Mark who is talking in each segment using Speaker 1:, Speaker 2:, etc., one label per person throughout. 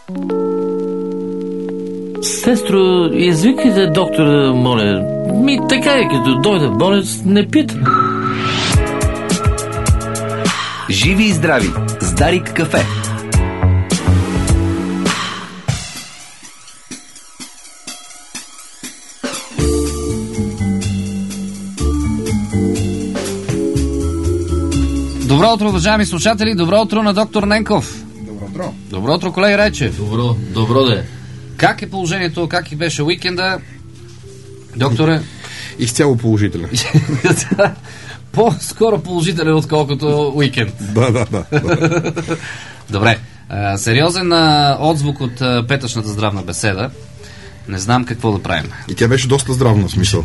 Speaker 1: Сестро, извикайте доктора, моля. Така е, като дойде болец, не пита.
Speaker 2: Живи и здрави с Дарик кафе.
Speaker 3: Добро утро, уважаеми слушатели. Добро утро на доктор Ненков.
Speaker 4: Добро утро.
Speaker 3: Добро утро, колега Райчев.
Speaker 1: Добро да е.
Speaker 3: Как е положението? Как и беше уикенда? Докторе?
Speaker 4: Изцяло положителен.
Speaker 3: По-скоро положителен, отколкото уикенд.
Speaker 4: Да.
Speaker 3: Добре. Сериозен отзвук от петъчната здравна беседа. Не знам какво да правим.
Speaker 4: И тя беше доста здравна, смисъл.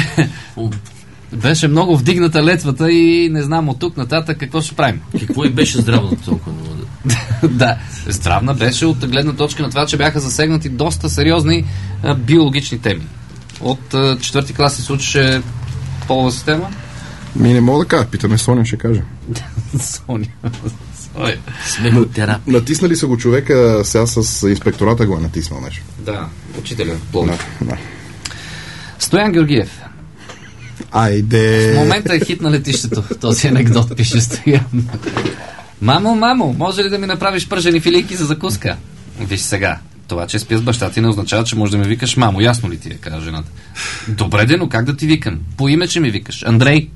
Speaker 3: Беше много вдигната летвата и не знам от тук нататък какво ще правим.
Speaker 1: Какво и беше здравно толкова?
Speaker 3: Да, здравна беше от гледна точка на това, че бяха засегнати доста сериозни биологични теми. От четвърти клас се случеше полова система.
Speaker 4: Не мога да кажа, питаме Соня, ще каже.
Speaker 3: Соня.
Speaker 1: Смехотерапия.
Speaker 4: Натиснали са го човека, сега с инспектората го е натиснал нещо.
Speaker 3: Да, учителя. Плодив.
Speaker 4: Да.
Speaker 3: Стоян Георгиев.
Speaker 4: Айде.
Speaker 3: В момента е хит на летището. Този анекдот пише Стоян. Мамо, може ли да ми направиш пържени филийки за закуска? Виж сега, това, че спя с баща ти не означава, че можеш да ми викаш мамо. Ясно ли ти е, каза жената. Добре де, но как да ти викам? По име, че ми викаш. Андрей.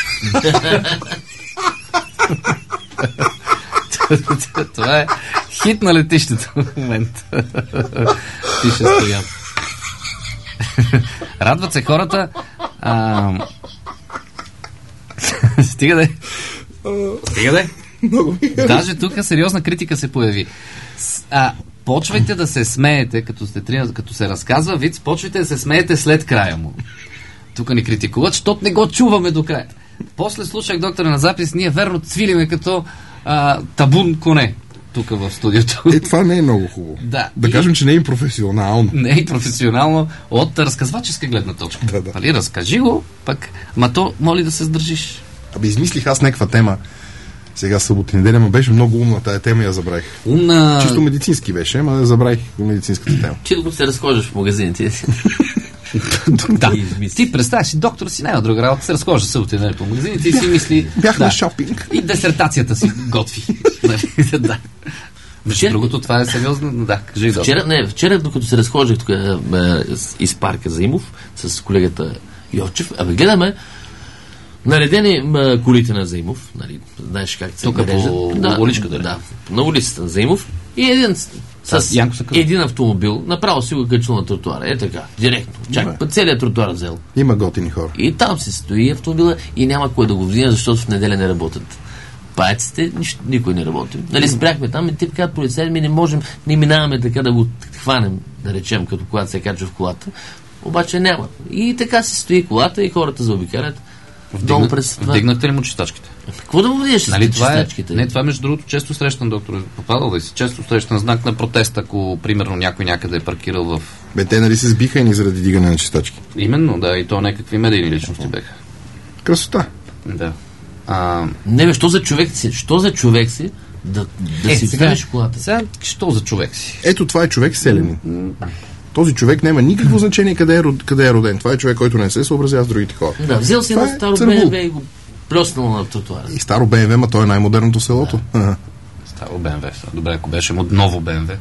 Speaker 3: Това е хит на летището в момента. Пише Стоян. Радват се хората. Стига де. Даже тук сериозна критика се появи. Почвайте да се смеете, като се разказва виц, почвайте да се смеете след края му. Тук ни критикуват, защото не го чуваме до края. После слушах доктора на запис, ние верно цвилиме като табун коне тук в студиото.
Speaker 4: Това не е много хубаво. Да кажем, че не е професионално.
Speaker 3: Не е професионално от разказваческа гледна точка.
Speaker 4: Да.
Speaker 3: Али, разкажи го, пък, то моли да се сдържиш.
Speaker 4: Измислих аз някаква тема. Сега събота неделя, беше много умна тая тема и я забравих.
Speaker 3: Умна...
Speaker 4: Чисто медицински беше, ама забравих медицинската тема.
Speaker 1: Че да се разхождаш в магазините.
Speaker 3: Да. Ти представяш си, доктор си няма друга работа, се разхожда събота неделя по магазините и си мисли...
Speaker 4: Бях на шопинг.
Speaker 3: И десертацията си готви. Да. Другото, това е сериозно. Да, кажи
Speaker 1: вчера, докато се разхождах тук из парка Заимов с колегата Йовчев, гледаме наредени колите на Заимов, нали, знаеш как се нареждат.
Speaker 3: По уличката,
Speaker 1: да, на улицата на Заимов и един автомобил направо си го качил на тротуара. Така, директно. Целият тротуар взел.
Speaker 4: Има готини хора.
Speaker 1: И там се стои автомобила и няма кой да го вдигне, защото в неделя не работят. Паяците, никой не работи. Нали, спряхме там и те казват полицаи, ми не можем, не минаваме така да го хванем, да речем, като когато се качва в колата. Обаче няма. И така се стои колата и хората заобикалят.
Speaker 3: Вдигнахте ли му чистачките?
Speaker 1: Какво да му вдигнеш с чистачките?
Speaker 3: Това е между другото често срещан, доктор. Попадал да си често срещан знак на протест, ако примерно някой някъде е паркирал в...
Speaker 4: Те нали се сбиха и ни заради дигане на чистачки.
Speaker 3: Именно, да, и то някакви медийни личности беха.
Speaker 4: Красота.
Speaker 3: Да.
Speaker 1: Що за човек си да си вкараш колата?
Speaker 3: Сега, що за човек си?
Speaker 4: Ето това е човек селянин. Този човек няма никакво значение къде е роден. Това е човек, който не се съобразява с другите хора.
Speaker 1: Да, взел си едно старо БМВ и го плеснал на тротуара.
Speaker 4: И старо БМВ, ма той е най-модерното в селото.
Speaker 3: Да. Старо БМВ. Добре, ако беше ново БМВ.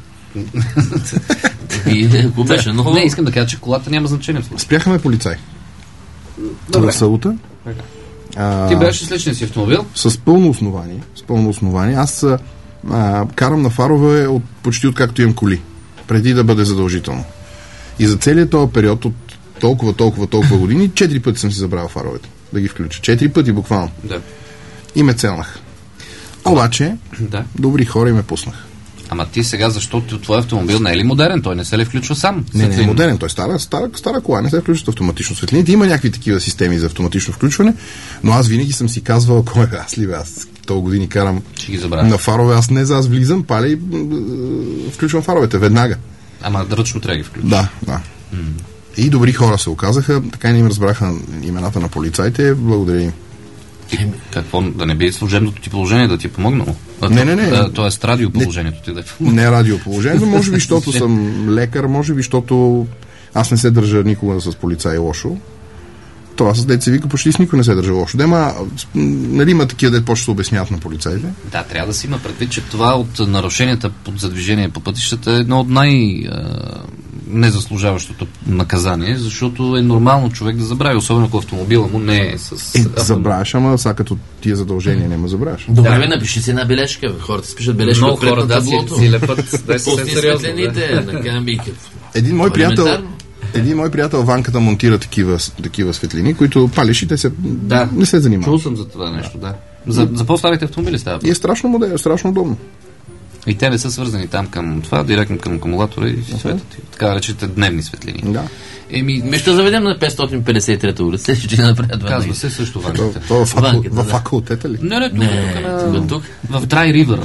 Speaker 1: Ако беше ново...
Speaker 3: Не, искам да кажа, че колата няма значение.
Speaker 4: Спряха ме полицай. В селото.
Speaker 3: Ти беше с личния си автомобил?
Speaker 4: С пълно основание. Аз карам на фарове почти откакто имам коли. Преди да бъде задължително. И за целият този период от толкова години 4 пъти съм си забравил фаровете. Да ги включа. 4 пъти буквално.
Speaker 3: Да.
Speaker 4: И ме целнах. Обаче, добри хора и ме пуснах.
Speaker 3: Ама ти сега, защото твой автомобил не е ли модерен? Той не се ли включва сам?
Speaker 4: Не е модерен. Той е стара кола, не се включва автоматично светлините. Има някакви такива системи за автоматично включване, но аз винаги съм си казвал, аз толкова години карам на фарове, аз влизам, паля и включвам фаровете веднага.
Speaker 3: Ама ръчно трябва да ги включиш.
Speaker 4: Да. И добри хора се оказаха, така и не им разбраха имената на полицаите, благодаря им.
Speaker 3: Какво? Да не би служебното ти положение да ти е помогнало?
Speaker 4: Не.
Speaker 3: Тоест радиоположението ти да е
Speaker 4: Не радиоположението, може би, защото съм лекар, може би, защото аз не се държа никога с полицаи лошо. Това с деца вика, почти с никой не се държа лошо. Нали има такива, дет почва да се обясняват на полицаите?
Speaker 3: Да, трябва да си има предвид, че това от нарушенията за движение по пътищата е едно от незаслужаващото наказание, защото е нормално човек да забрави, особено ако автомобила му не е с...
Speaker 4: Забравяш, ама сега като тия задължения няма забравяш.
Speaker 1: Добре, напиши си една бележка. Хората спишат бележка
Speaker 3: много хора, да, си лепат.
Speaker 1: Пусти светлените на камбийки.
Speaker 4: Един мой приятел Ванката монтира такива светлини, които палиш и те не се занимават.
Speaker 3: Чул съм за това нещо, да. За по-старите автомобили става.
Speaker 4: И е страшно модерно, страшно удобно.
Speaker 3: И те не са свързани там към това, директно към акумулатора и светят. Така наречените дневни светлини.
Speaker 4: Да.
Speaker 1: Ми ще заведем на 553-та улица, ще да направят това.
Speaker 3: Казва се също Ванката.
Speaker 4: Във факултета ли?
Speaker 3: Не, тук. В Dry River.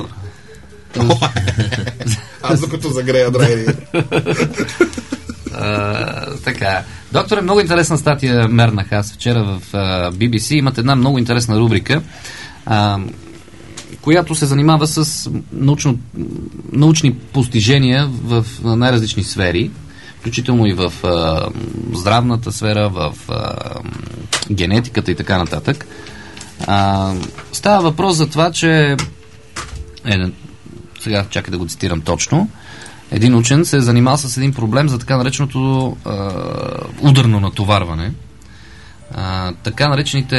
Speaker 4: Аз докато загрея Dry River.
Speaker 3: Така. Доктор, много интересна статия мернах аз вчера в BBC. Имат една много интересна рубрика, която се занимава с научни постижения в най-различни сфери, включително и в здравната сфера, в генетиката и така нататък. Става въпрос за това, че сега чакай да го цитирам точно. Един учен се е занимал с един проблем за така нареченото ударно натоварване. Така наречените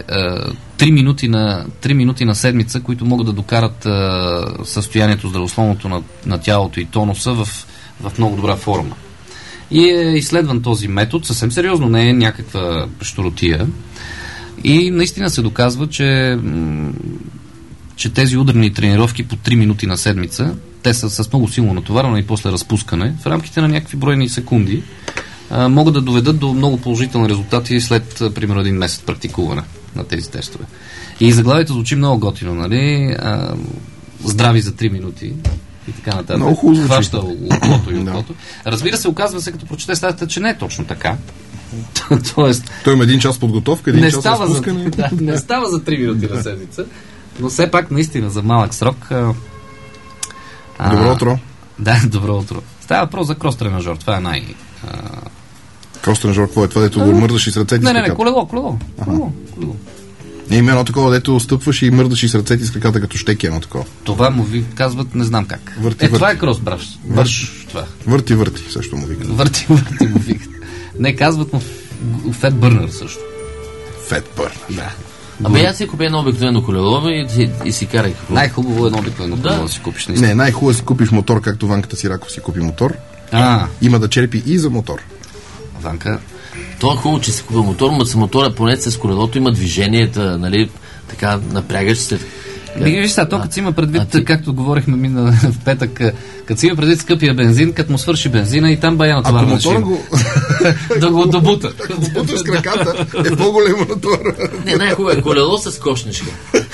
Speaker 3: 3 минути на седмица, които могат да докарат състоянието здравословното на тялото и тонуса в много добра форма. И е изследван този метод, съвсем сериозно, не е някаква щуротия. И наистина се доказва, че тези ударни тренировки по 3 минути на седмица, те са с много силно натоварване и после разпускане, в рамките на някакви броени секунди, могат да доведат до много положителни резултати след, примерно, 1 месец практикуване на тези тестове. И заглавието звучи много готино, нали? Здрави за 3 минути и така нататък.
Speaker 4: Много хубаво.
Speaker 3: Хваща оклото и оклото. Разбира се, оказва се, като прочете статията, че не е точно така. Тоест,
Speaker 4: той има 1 час подготовка, 1 час разпускане.
Speaker 3: Не става за 3 минути на седмица, но все пак наистина за малък срок.
Speaker 4: Добро утро.
Speaker 3: Да, добро утро. Става въпрос за крос-тренажор. Това е
Speaker 4: крос-тренажор, какво е това, дето го мърдаш и с ръцете?
Speaker 3: Не, колело.
Speaker 4: Не, има едно такова, дето стъпваш и мърдаш и с ръцете и с краката като щеки, едно такова.
Speaker 3: Това му ви казват, не знам как.
Speaker 4: Върти.
Speaker 3: Това е крос, това.
Speaker 4: Върти, също му викат.
Speaker 3: Върти му викат. Не, казват му Фет Бърнер също.
Speaker 4: Фет Бърнер.
Speaker 3: Да.
Speaker 1: Аз си купя едно обикновено колело и си карай.
Speaker 3: Най-хубаво е едно обикновено колело да си купиш.
Speaker 4: Не, най-хубаво да си купиш мотор, както Ванката Сираков си купи мотор. Има да черпи и за мотор.
Speaker 3: Ванка.
Speaker 1: То е хубаво, че си купи мотор, но с мотора, поне с колелото има движенията, нали, така напрягаш се.
Speaker 3: Виж сега, то като си има предвид, както говорихме в петък, като си има предвид скъпия бензин, като му свърши бензина и там бая на това да го добута.
Speaker 4: Ако го буташ с краката, е по-големо на това.
Speaker 1: Не, най-хубаво е колело с кошничка.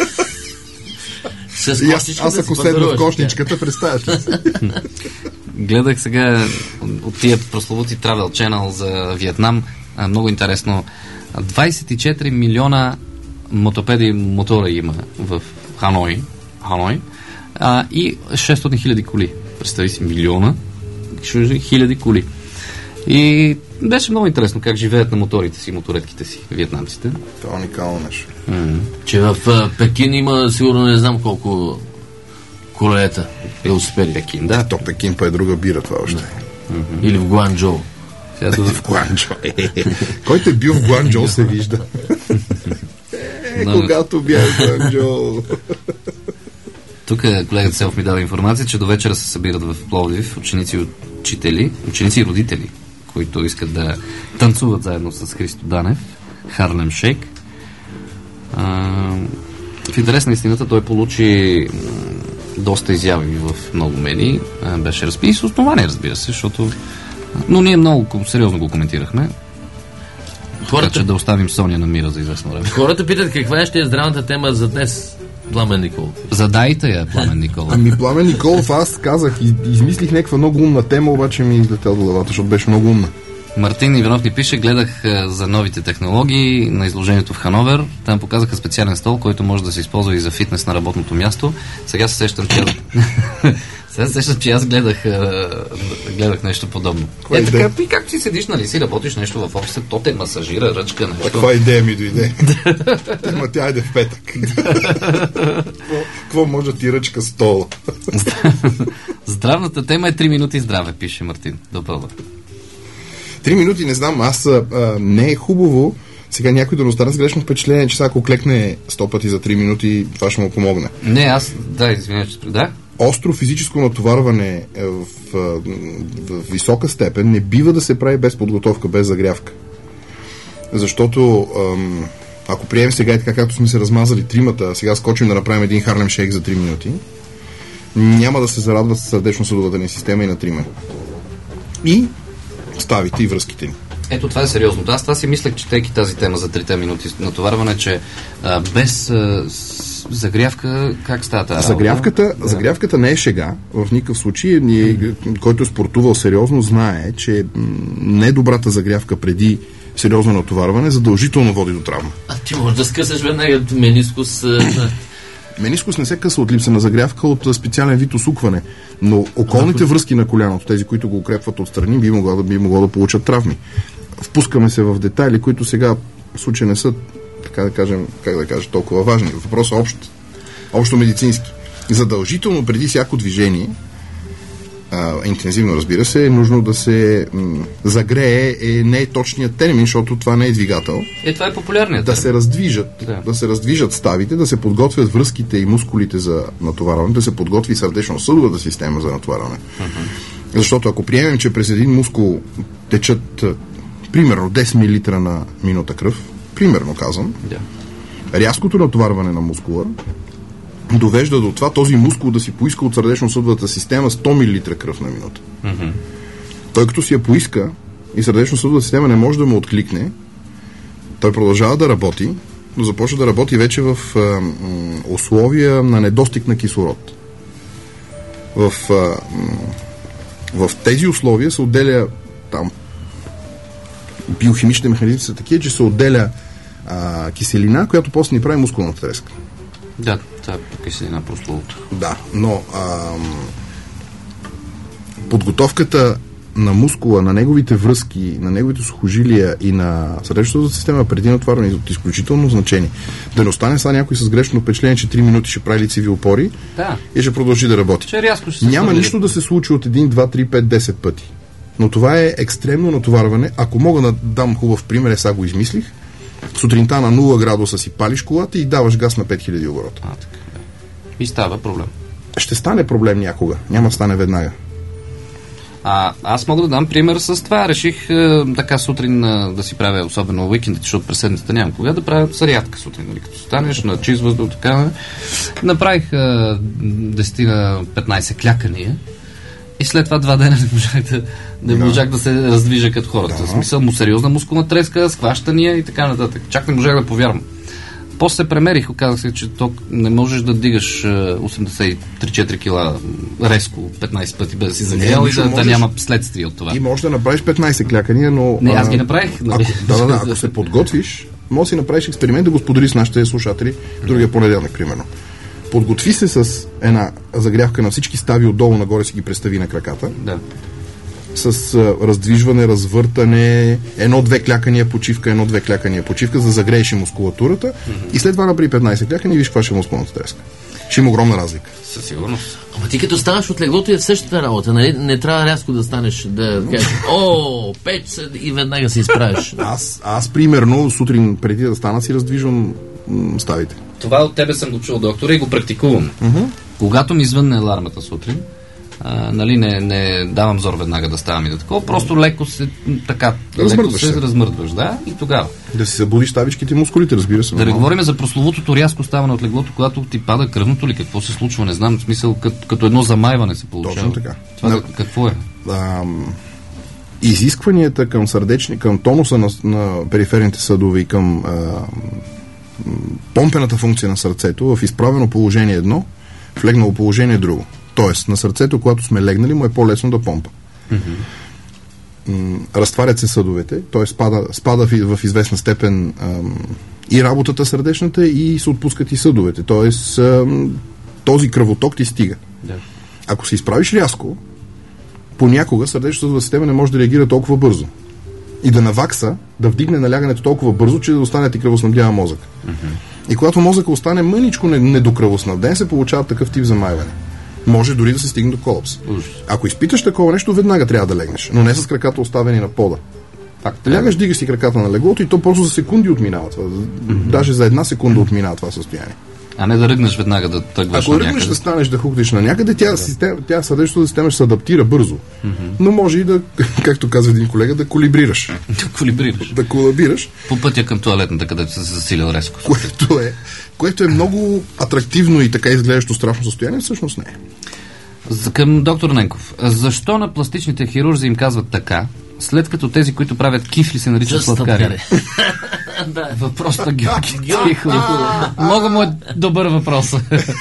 Speaker 4: Аз ако седна в кошничката, представяш ли се?
Speaker 3: Гледах сега от тия прословути Travel Channel за Виетнам. Много интересно. 24 милиона мотопеди мотора има в Ханой и 600 хиляди коли. Представи си, милиона хиляди коли. И беше много интересно как живеят на моторите си, моторетките си, виетнамците.
Speaker 4: Това е уникално нещо.
Speaker 1: Че в Пекин има сигурно не знам колко колелета велосипеди.
Speaker 3: Пекин, да.
Speaker 4: То Пекин па е друга бира това още.
Speaker 1: Или в Гуанчжоу.
Speaker 4: В Гуанчжоу. Който е бил в Гуанчжоу се вижда. Когато бях в Гуанчжоу.
Speaker 3: Тук колегата Селф ми дава информация, че до вечера се събират в Пловдив ученици и родители, които искат да танцуват заедно с Христо Данев, Харлем Шейк. В интерес на истината той получи доста изяви в много медии. Беше разпит с основание, разбира се, защото... Но ние много сериозно го коментирахме. Така че да оставим Соня на мира за известно време.
Speaker 1: Хората питат каква ще е здравната тема за днес, Пламен Николов.
Speaker 3: Задайте я, Пламен Николов.
Speaker 4: Пламен Николов, аз казах, измислих някаква много умна тема, обаче ми излетел до главата, защото беше много умна.
Speaker 3: Мартин Иванов ни пише, гледах за новите технологии на изложението в Хановер. Там показаха специален стол, който може да се използва и за фитнес на работното място. Сега се сещам, че аз гледах нещо подобно. Така, и както си седиш, нали си работиш нещо в офиса, то те масажира ръчка, нещо.
Speaker 4: Каква идея ми дойде? Ама тя айде в петък. Какво може да ти ръчка стола?
Speaker 3: Здравната тема е 3 минути здраве, пише Мартин. Допълва.
Speaker 4: 3 минути, не знам, не е хубаво сега някой да остане с грешно впечатление, че сега ако клекне 100 пъти за 3 минути, това ще му помогне.
Speaker 3: Не, извинявай, да.
Speaker 4: Остро физическо натоварване в висока степен не бива да се прави без подготовка, без загрявка. Защото ако приемем сега и така, както сме се размазали тримата, сега скочим да направим един Харлем Шейк за 3 минути, няма да се зарадва сърдечно-съдовата ни система и на трима. И ставите и връзките ни.
Speaker 3: Ето, това е сериозно. Аз това си мислех, четейки тази тема за 3 минути натоварване, че без загрявка, как става тази
Speaker 4: работа? Загрявката не е шега. В никакъв случай. Който е спортувал сериозно, знае, че недобрата загрявка преди сериозно натоварване задължително води до травма.
Speaker 1: А ти можеш да скъсаш веднага менискус.
Speaker 4: Менискус не се къса от липса на загрявка, от специален вид усукване. Но околните връзки на коляното, тези, които го укрепват отстрани, би могло да получат травми. Впускаме се в детайли, които сега в случай не са, толкова важни. Въпросът е общо медицински. Задължително преди всяко движение, интензивно, разбира се, е нужно да се загрее, не е точният термин, защото това не е двигател.
Speaker 3: Това е популярният термин.
Speaker 4: Да се раздвижат ставите, да се подготвят връзките и мускулите за натоварване, да се подготви сърдечно-съдовата система за натоварване. Защото ако приемем, че през един мускул течат примерно 10 мл на минута кръв, примерно казвам, рязкото натоварване на мускула довежда до това този мускул да си поиска от сърдечно-съдовата система 100 мл кръв на минута. Той като си я поиска и сърдечно-съдовата система не може да му откликне, той продължава да работи, но започва да работи вече в условия на недостиг на кислород. В тези условия се отделя биохимичните механизми са такива, че се отделя киселина, която после ни прави мускулната треска.
Speaker 3: Да, това е киселина прословута.
Speaker 4: Да, но подготовката на мускула, на неговите връзки, на неговите сухожилия и на сърдечната система преди натоварване е от изключително значение. Да не остане сега някой с грешно впечатление, че 3 минути ще прави лицеви опори и ще продължи да работи. Няма нищо да се случи от 1, 2, 3, 5, 10 пъти. Но това е екстремно натоварване. Ако мога да дам хубав пример, сега го измислих. Сутринта на 0 градуса си палиш колата и даваш газ на 5000 оборота.
Speaker 3: И става проблем.
Speaker 4: Ще стане проблем някога. Няма да стане веднага.
Speaker 3: Аз мога да дам пример с това. Реших така сутрин да си правя, особено уикендите, защото през седмицата нямам кога, да правя зарядка сутрин. Нали? Като станеш на чист въздух, така. Направих 10-15 клякания и след това 2 дена не можах да се раздвижа като хората. В смисъл сериозна мускулна треска, схващания и така нататък. Чак не можах да повярвам. После се премерих, оказах се, че не можеш да дигаш 83-4 кила резко 15 пъти без да си загрял и да няма следствие от това.
Speaker 4: И можеш да направиш 15 клякания, но...
Speaker 3: Не, аз ги направих.
Speaker 4: Ако се подготвиш, може да си направиш експеримент да го споделиш с нашите слушатели другия понеделник, примерно. Подготви се с една загрявка на всички стави отдолу нагоре, си ги представи на краката.
Speaker 3: Да.
Speaker 4: С раздвижване, развъртане, 1-2 клякания почивка, 1-2 клякания почивка, за да загрееш и мускулатурата и след това направи 15 клякания и виж каква ще е мускулната треска. Ще има огромна разлика.
Speaker 3: Със сигурност.
Speaker 1: Ама ти като ставаш от леглото е в същата работа, нали? Не трябва рязко да станеш, да кажеш, печ и веднага се изправиш.
Speaker 4: Аз примерно сутрин преди да стана си раздвижвам ставите.
Speaker 3: Това от тебе съм го чул, доктора, и го практикувам. Когато ми звънне алармата сутрин, нали, не давам зор веднага да ставам и да такова, просто леко се размърдваш, да, и тогава.
Speaker 4: Да си събудиш ставичките и мускулите, разбира се.
Speaker 3: Да не говорим за прословутото рязко ставане от леглото, когато ти пада кръвното ли, какво се случва, не знам, в смисъл като едно замайване се получава.
Speaker 4: Точно така.
Speaker 3: Това какво е?
Speaker 4: Изискванията към тонуса на периферните съдове и към помпената функция на сърцето в изправено положение едно, в легнало положение друго. Тоест, на сърцето, когато сме легнали, му е по-лесно да помпа. разтварят се съдовете, т.е. спада в известна степен и работата сърдечната и се отпускат и съдовете, т.е. този кръвоток ти стига.
Speaker 3: Да.
Speaker 4: Ако се изправиш рязко, понякога сърдечно-съдова система не може да реагира толкова бързо. И да навакса, да вдигне налягането толкова бързо, че да остане ти кръвоснабдява мозък. И когато мозъка остане мъничко недокръвоснабден, се получава такъв тип замайване. Може дори да се стигне до колапс. Ако изпиташ такова нещо, веднага трябва да легнеш, но не с краката оставени на пода. Лягаш, дигаш си краката на леглото и то просто за секунди отминава това. Даже за 1 секунда отминава това състояние.
Speaker 3: А не да ръгнеш веднага да тръгваш на някъде.
Speaker 4: Ако ръгнеш да станеш да хукнеш на някъде, тя сърдечната система ще се адаптира бързо. Но може и да, както казва един колега, да колибрираш. Да колабираш.
Speaker 3: По пътя към тоалетната, където се засилил резко.
Speaker 4: Което е много атрактивно и така изглеждащо страшно състояние, всъщност не е.
Speaker 3: Към доктор Ненков. Защо на пластичните хирурзи им казват така, след като тези, които правят кифли, се наричат сладкари? Въпрос на Георги Тихо. Много му е добър въпрос.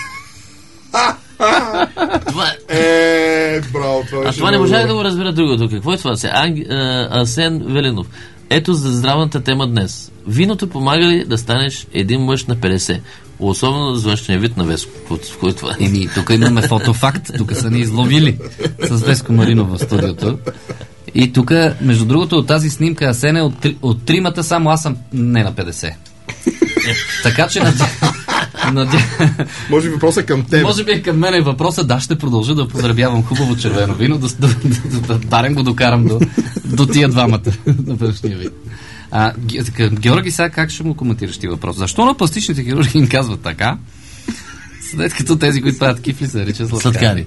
Speaker 4: Браво,
Speaker 1: това не можах да го разбера другото. Какво е това? Асен Веленов. Ето за здравната тема днес. Виното помага ли да станеш един мъж на 50? Особено за външния вид на Веско. В който това е?
Speaker 3: Тук имаме фотофакт. Тук са ни изловили с Веско Маринов в студиото. И тук, между другото, от тази снимка Асен е от тримата, само аз съм не на 50. Така че
Speaker 4: може би въпросът е към теб.
Speaker 3: Може би към мен е въпросът. Да, ще продължа да потребявам хубаво червено вино, да барем го докарам до тия двамата на външния вид. Георги, сега как ще му коментираш ти въпрос? Защо на пластичните хирурги им казват така, след като тези, които правят кифли, се наричат сладкари?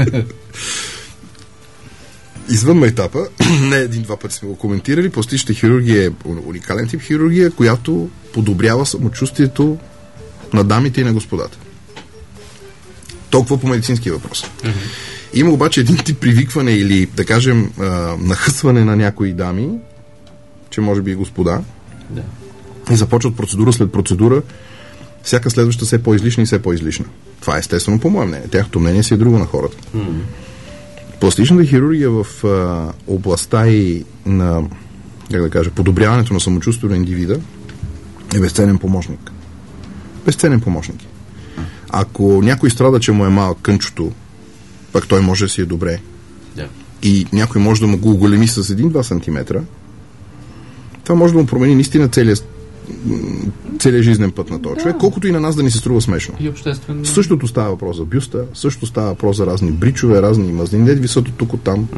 Speaker 4: Извън майтапа, не един-два пъти сме го коментирали, пластичната хирургия е уникален тип хирургия, която подобрява самочувствието на дамите и на господата. Толкова по медицински въпрос. Има обаче един тип привикване или, да кажем, нахъсване на някои дами, че може би и господа, и започват процедура след процедура, всяка следваща все по-излишна и все по-излишна. Това е естествено по мое мнение. Тяхното мнение си е друго на хората. Пластичната хирургия в областта и на, как да кажа, подобряването на самочувствието на индивида е безценен помощник. Безценен помощник. Ако някой страда, че му е малък кънчото, пък той може да си е добре, и някой може да му го оголеми с 1-2 см, това може да му промени наистина целият жизнен път на този човек, колкото и на нас да ни се струва смешно.
Speaker 3: И обществено.
Speaker 4: Същото става въпрос за бюста, също става въпрос за разни бричове, разни мазнини, не висят от тук от там.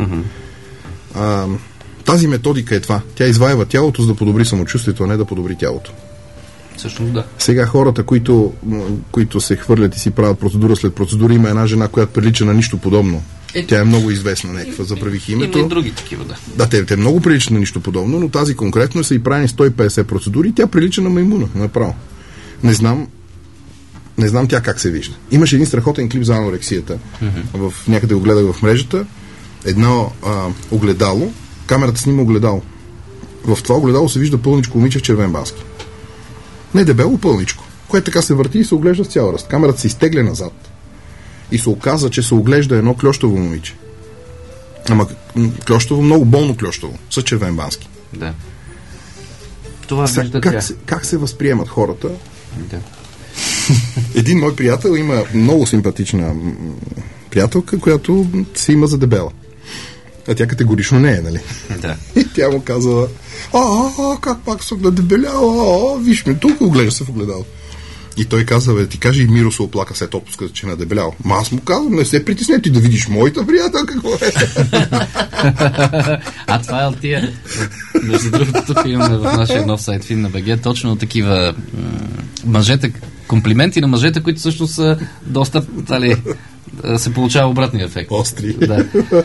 Speaker 4: Тази методика е това. Тя изваива тялото, за да подобри самочувствието, а не да подобри тялото.
Speaker 3: Всъщност да.
Speaker 4: Сега хората, които се хвърлят и си правят процедура след процедура, има една жена, която прилича на нищо подобно. Тя е много известна, някаква, забравих името.
Speaker 3: Има и други такива, да.
Speaker 4: Да, те много приличат на нищо подобно, но тази конкретно са и правени 150 процедури и тя прилича на маймуна, направо. Не знам тя как се вижда. Имаше един страхотен клип за анорексията. Някъде го гледах в мрежата. Едно огледало, камерата снима огледало. В това огледало се вижда пълничко момиче в червен бански. Не дебело, пълничко, което така се върти и се оглежда с цял ръст. Камерата се изтегля назад и се оказа, че се оглежда едно клещово момиче. Ама клещово, много болно клещово, с червен бански.
Speaker 3: Да. Това вижда тя.
Speaker 4: Как се възприемат хората?
Speaker 3: Да.
Speaker 4: Един мой приятел има много симпатична приятелка, която се има за дебела. А тя категорично не е, нали?
Speaker 3: Да.
Speaker 4: И тя му казала: как пак съм надебеляла, виж ме, тук оглежда се в огледало. И той каза: ти кажи, и Миро се оплака след отпуска, че е надебелял. Ма аз му казвам: не се притесне, ти да видиш моята приятел какво е.
Speaker 3: Това е от тия. Между другото, тук имаме в нашия нов сайт Фин на БГ точно такива мъжете, комплименти на мъжете, които също са доста, се получава обратния ефект.
Speaker 4: Остри.
Speaker 3: Да.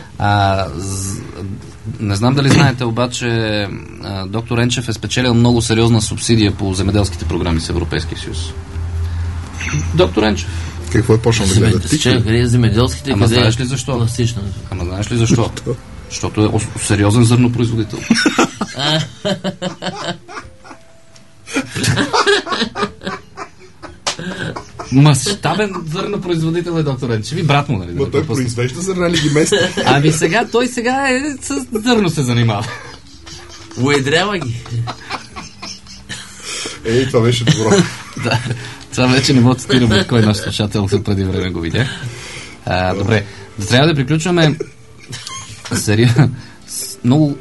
Speaker 3: Не знам дали знаете, обаче доктор Енчев е спечелил много сериозна субсидия по земеделските програми с Европейския съюз. Доктор Енчев.
Speaker 4: Какво е почнал да гледа?
Speaker 1: Земеделските.
Speaker 3: Ама знаеш ли защо? Ама знаеш ли защо? Защото е сериозен зърнопроизводител. Мащабен зърнопроизводител е доктор Енчеви, брат му, нали?
Speaker 4: Но той произвежда зърна ли ги мести?
Speaker 3: Ами сега, той сега с зърно се занимава.
Speaker 1: Уедрява ги.
Speaker 4: Това беше добро.
Speaker 3: Да, това вече не мога да цитирам от кой наш слушател се преди време го видях. Добре, да трябва да приключваме много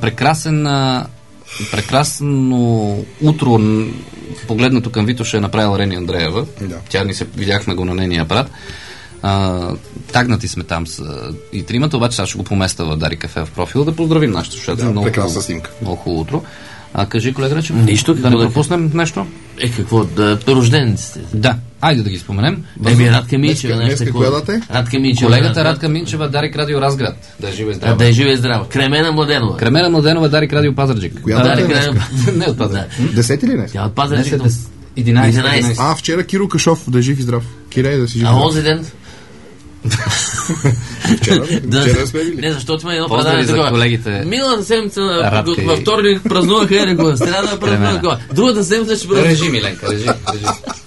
Speaker 3: прекрасно утро погледнато към Витоша е направила Рени Андреева.
Speaker 4: Да.
Speaker 3: Тя видяхме го на нейния апарат. Тагнати сме там и тримата, обаче сега ще го поместа в Дарик кафе в профила да поздравим нашите слушатели.
Speaker 4: Да, прекрасна снимка.
Speaker 3: Много хубаво утро. Кажи, колега Речев,
Speaker 1: Нищо,
Speaker 3: да не пропуснем нещо?
Speaker 1: Какво? Рождениците.
Speaker 3: Да, айде да ги споменем.
Speaker 1: Радка Минчева.
Speaker 4: Днеска коя дата е?
Speaker 1: Радка Минчева.
Speaker 3: Колегата Радка Минчева, Дарик Радио Разград. Да е жива и здрава.
Speaker 1: Да е жива и здрава. Кремена Младенова.
Speaker 3: Кремена Младенова, Дарик Радио Пазарджик.
Speaker 4: Коя дата е
Speaker 1: Дарик
Speaker 4: днеска?
Speaker 3: Не от Пазарджик.
Speaker 4: 10 или не?
Speaker 1: Тя от Пазарджик.
Speaker 3: 11.
Speaker 4: Вчера Киро Кашов, да е жив и здрав. Кирей, да си жив и
Speaker 1: А
Speaker 4: здрав.
Speaker 1: онзи ден?
Speaker 4: Вчера сме били.
Speaker 1: Не, защото има едно
Speaker 3: Поздрави
Speaker 1: предаване
Speaker 3: за
Speaker 1: такова.
Speaker 3: колегите.
Speaker 1: Миналата седмица
Speaker 3: Радка
Speaker 1: във вторник празнуваха Ереко, сряда празнуваха. Другата седмица ще празнуваха.
Speaker 3: Режим, Миленка, режим.